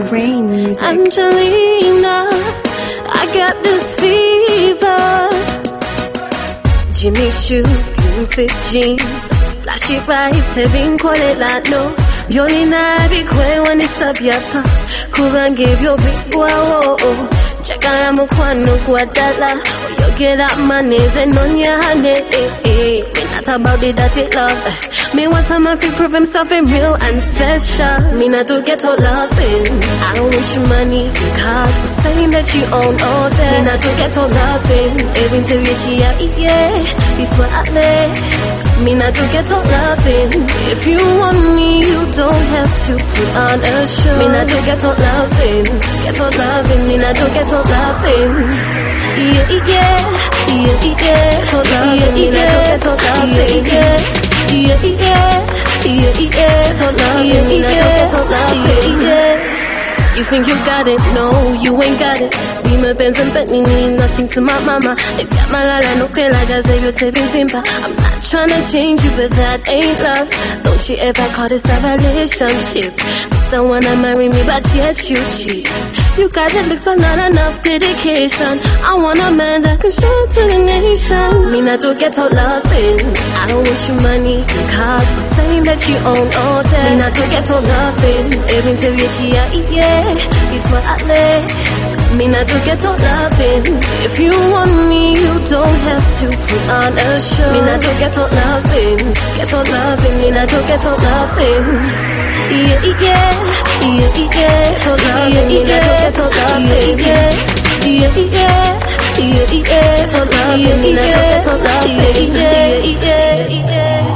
Rain Music. Angelina, I got this fever. Jimmy shoes, slim fit jeans, flashy eyes, having kolelano. Yoni na bikwe when it's up yapa. Kuban give your big wow. Check out mukwano guadala. You get up my knees and on your honey. Me not about the dirty love. Me want a man to prove himself in real and special. Me not to get all loving. I don't wish you money because I'm saying that you own all that. Me not to get all loving. Even to reach yeah, it's what I lay. Me not to get all loving. If you want me, you don't have to put on a show. Me not to get all loving. Get all loving. Me not to get all loving. Yeah, yeah, yeah, yeah. All loving. Me not to get all loving. Yeah, yeah, yeah. All loving. Me not to get all loving. Yeah. You think you got it? No, you ain't got it. Beamer, Benz and Bentley mean nothing to my mama. If got my lala, no que like I say, you're taping simple. I'm not trying to change you, but that ain't love. Don't you ever call this a relationship. Don't wanna marry me, but yet you cheat. You got the looks, but not enough dedication. I want a man that can show it to the nation. Me not to get all loving. I don't want your money, cause I'm saying that you own all that. Me not to get all loving. Even to reach yeah, it's what I lay. Me not to get all loving. If you want me, you don't have to put on a show. Me not to get all loving. Get all loving. Me not to get all loving. Yeah, yeah, yeah, yeah. All loving. Me not to get all loving. Yeah, yeah, yeah, yeah. All loving. Me not to get all loving. Yeah, yeah.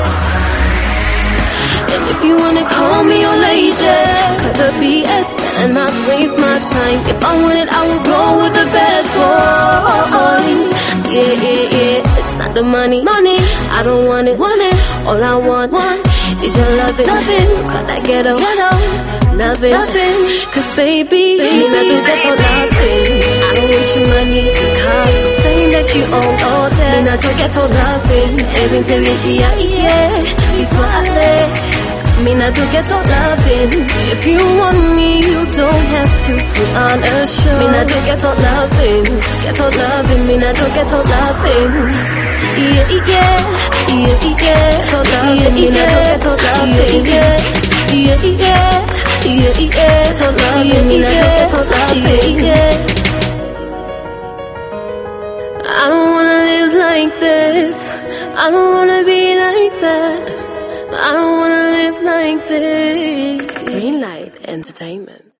And if you wanna call me your lady, cut the BS and not waste my time. If I want it, I will roll with the bad boys. Yeah. It's not the money. I don't want it. All I want is your loving. So cut that ghetto. Loving. Cause baby, me not to get your loving. I don't want your money because I'm saying that you own all that. Me not to get your loving. Even to reach yeah, it's what I lay. Me not to get all loving. If you want me, you don't have to put on a show. Me not to get all loving. Get all loving. Me not to get all loving. Yeah, yeah, yeah, yeah. All loving. Me not to get all loving. Yeah, yeah, yeah. All loving. Me not to get all loving. I don't wanna live like this. I don't wanna be like that. I don't wanna live like this. Greenlight Entertainment.